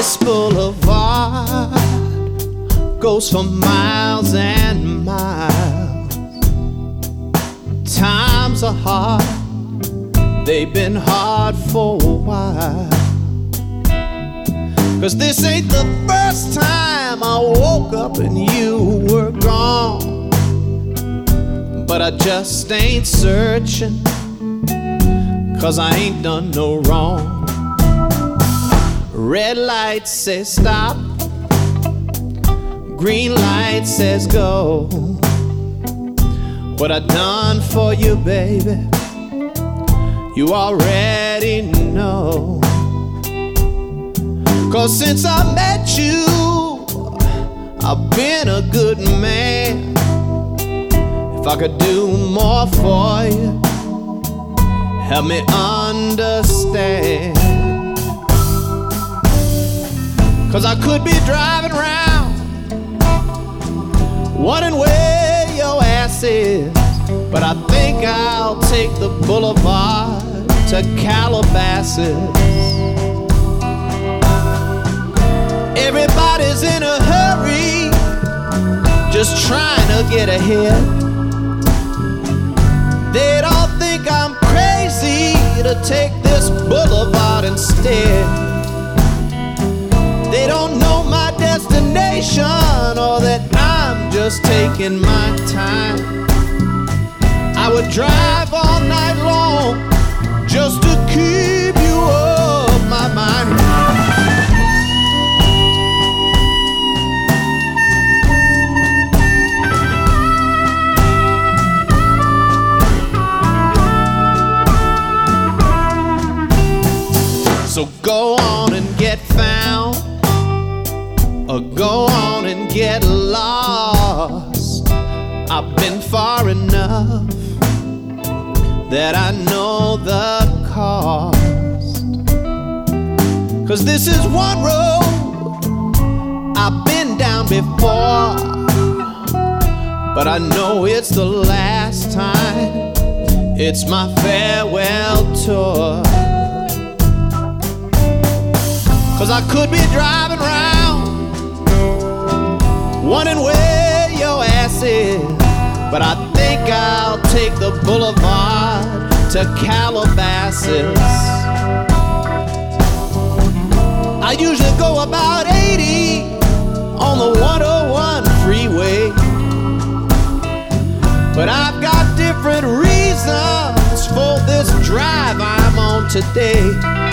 This boulevard goes for miles and miles. Times are hard, they've been hard for a while. 'Cause this ain't the first time I woke up and you were gone. But I just ain't searching, 'cause I ain't done no wrong. Red light says stop, green light says go. What I done for you, baby, you already know. 'Cause since I met you, I've been a good man. If I could do more for you, help me understand. 'Cause I could be driving around, wondering where your ass is, but I think I'll take the boulevard to Calabasas. Everybody's in a hurry, just trying to get ahead. They don't think I'm crazy to take this boulevard instead. They don't know my destination, or that I'm just taking my time. I would drive all night long just to keep you off my mind. So go on and get found, or go on and get lost. I've been far enough that I know the cost. 'Cause this is one road I've been down before, but I know it's the last time. It's my farewell tour. 'Cause I could be driving around, wondering where your ass is, but I think I'll take the boulevard to Calabasas. I usually go about 80 on the 101 freeway, but I've got different reasons for this drive I'm on today.